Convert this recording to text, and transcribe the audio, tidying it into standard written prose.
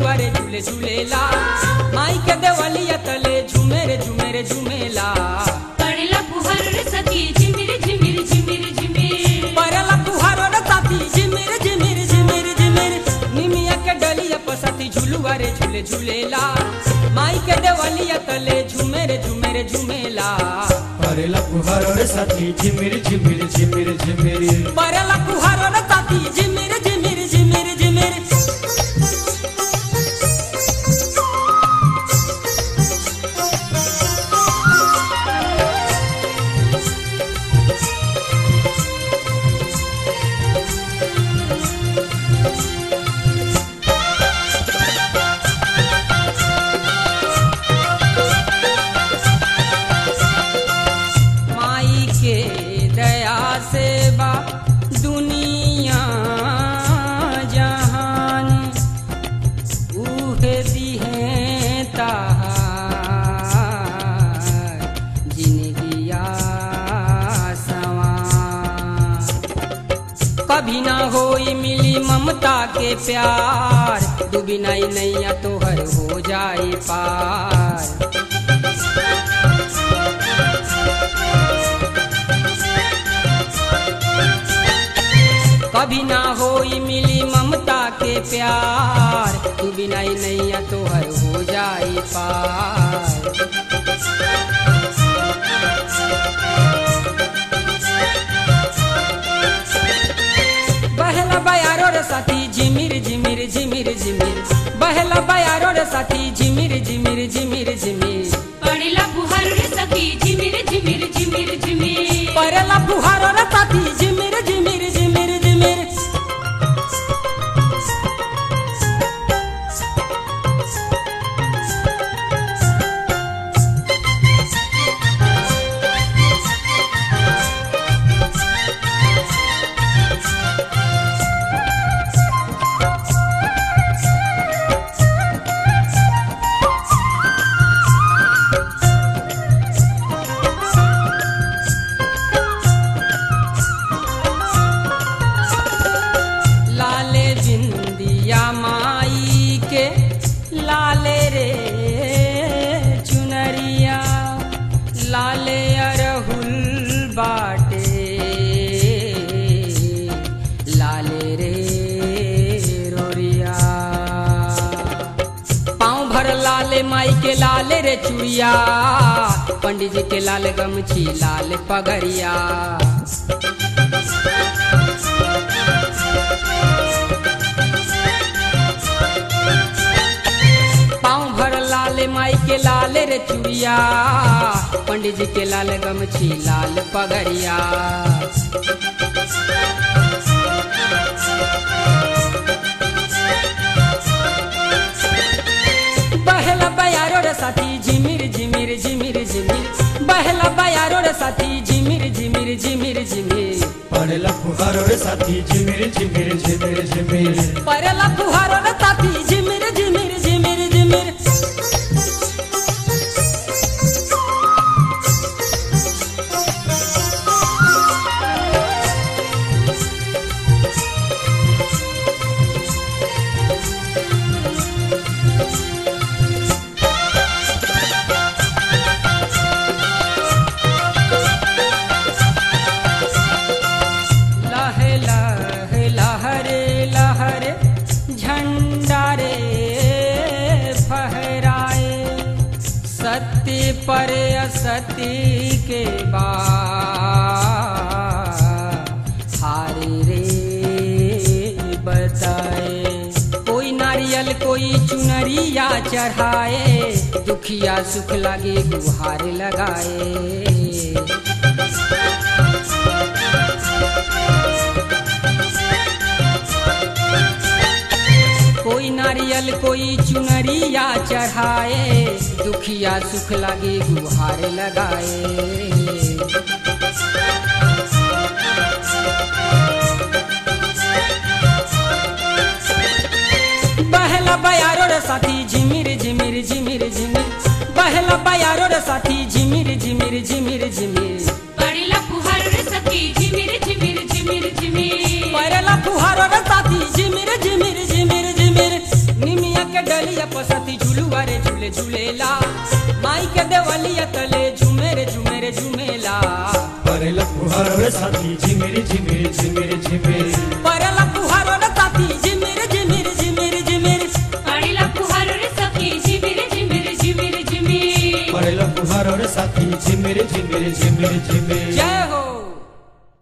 झुलुआ रे झूले झूलेला माई के देवलिया तले झूमे रे झूमे रे झूमेला पड़ेला फुहार रे सखी झिमिर झिमिर झिमिर झिमिर परला फुहारो रे साथी झिमिर झिमिर झिमिर झिमिर निमिया के डलिया पसती झुलुआ रे झूले झूलेला माई के देवलिया तले झूमे रे झूमे रे झूमेला परेला फुहारो रे साथी झिमिर झिमिर झिमिर झिमिर परला फुहारो रे साथी झिमिर झिमिर झिमिर झिमिर दुनिया जहान उहे दिहे ताहार जिंदगिया सवार कभी ना होई मिली ममता के प्यार डूबी नहीं नैया तोहर हो जाई पार कभी ना होई मिली ममता के प्यार तू बिना ही नैया तोहर हो जाई पार बहला बयारो रे साथी झिमिर झिमिर झिमिर झिमिर बहला बयारो रे साथी झिमिर झिमिर झिमिर झिमिर पड़ेला फुहार रे सखी झिमिर झिमिर झिमिर झिमिर परला फुहारो रे साथी झिमिर झिमिर झिमिर झिमिर बिंदिया माई के लाले रे चुनरिया लाले अरहुल बाटे लाले रे रोरिया पाँव भर लाले माई के लाले रे चुड़िया पंडित जी के लाल गमछी लाल पगड़िया माई के लाल रे चुड़िया पंडित जी के लाल गमछी लाल पगड़िया बहला बयारो रे साथी झिमिर झिमिर झिमिर झिमिर बहला बयारो रे साथी झिमिर झिमिर झिमिर झिमिर परेला फुहारो रे साथी झिमिर झिमिर झिमिर झिमिर परला फुहारो रे साथी झिमिर झिमिर झिमिर झिमिर सत्य पर असत्य के बाद हारे रे बताए कोई नारियल कोई चुनरिया चढ़ाए दुखिया सुख लगे गुहार लगाए कोई नारियल कोई चुनरिया चढ़ाए दुखिया सुख लगे गुहार लगाए बहला बयारो रे साथी झिमिर झिमिर झिमिर झिमिर बहला बयारो रे साथी झिमिर झिमिर झिमिर झिमिर पड़ेला फुहार रे सखी झिमिर झिमिर झिमिर झिमिर परला फुहारो रे साथी झिमिर झिमिर झिमिर झिमिर निमिया के डलिया झूले झूलेला माई के देवलिया तले झूमेरे झूमेरे झूमेला परेला फुहारो रे साथी झिमिर झिमिर झिमिर झिमिर परला फुहारो रे साथी झिमिर झिमिर झिमिर झिमिर पड़ेला फुहारो रे सखी झिमिर झिमिर झिमिर झिमिर परेला फुहारो रे साथी झिमिर झिमिर झिमिर झिमिर